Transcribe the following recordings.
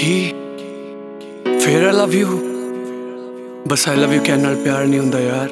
ਕੀ ਫਿਰ I love you bus I love you ਕਹਿਣ ਨਾਲ ਪਿਆਰ ਨਹੀਂ ਹੁੰਦਾ ਯਾਰ।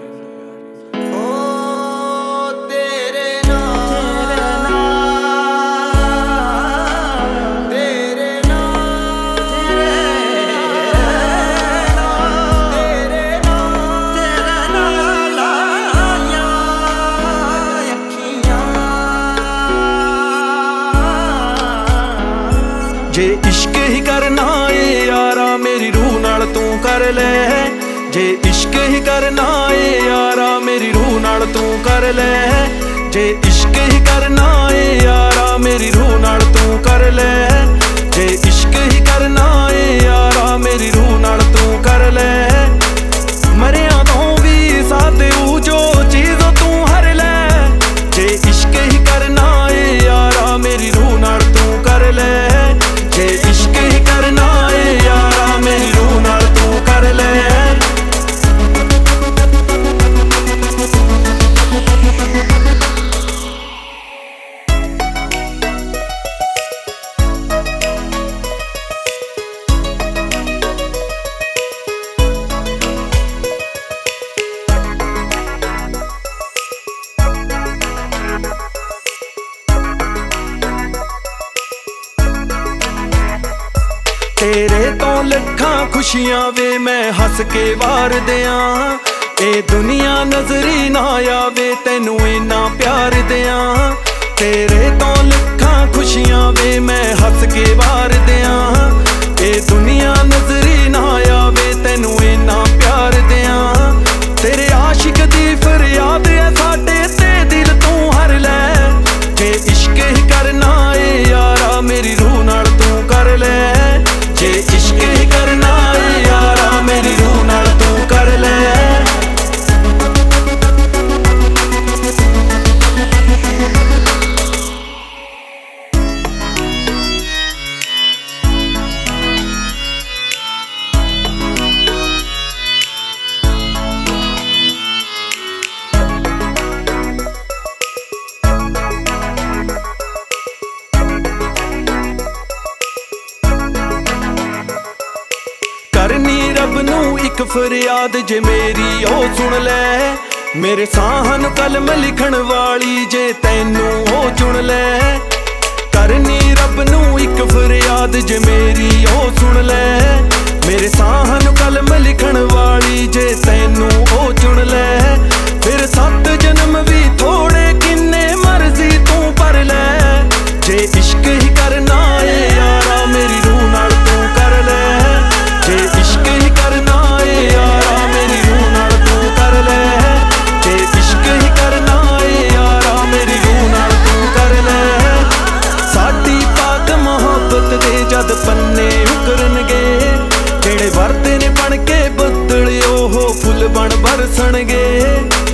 जे इश्क ही करना है यारा मेरी रूह नाल तू कर ले, जे इश्क ही करना है यारा मेरी रूह नाल तू कर ले, जे इश्क ही करना है यारा मेरी रूह नाल तू कर ले, जे इश्क ही करना है यारा मेरी रूह नाल तू कर ले। मरिया तो भी साथ जो चीज तू हर ले, जे इश्क ही करना है यारा मेरी रूह नाल तू कर ले, जे इश्क ही करना है यारा मेरी रूह नाल तू कर ले। तेरे तो लखां खुशियां वे मैं हस के वार दियां, ए दुनिया नजरी ना आवे तैनू इन्ना प्यार दियां। तेरे तो लखां खुशियां वे मैं हस के वार दियां, ए दुनिया नजरी ना आवे तैनू इन्ना प्यार दियां। तेरे आशिक दी फरियाद है साडे ते दिल तू हर ले, जे इश्क ही करना है यारा मेरी रूह नाल तू कर ले, जे इश्क ही करना है यारा मेरी रूह नाल तू कर ले। करनी रब नू इक फरियाद जे मेरी ओ सुन ले, मेरे साहां नू कलम लिखण वाली जे तैनू ओ चुन ले। करनी रब नू इक फरियाद जे मेरी ओ सुन ले, मेरे साहां नू कलम लिखण वाली जे तैनू ओ चुन ले। फिर 7 जन्म भी थोड़े किन्ने मर्जी तू पर ले, जे इश्क ही करना है यारा मेरी रूह नाल तू कर ले, जे इश्क ही करना है यारा मेरी रूह नाल तू कर ले, जे इश्क ही करना है यारा मेरी रूह नाल तू कर ले। साडी पाक मोहब्बत दे जद पन्ने उकरनगे, जेड़े वरते ने बन के बदल ओह फुल बन बरसणगे।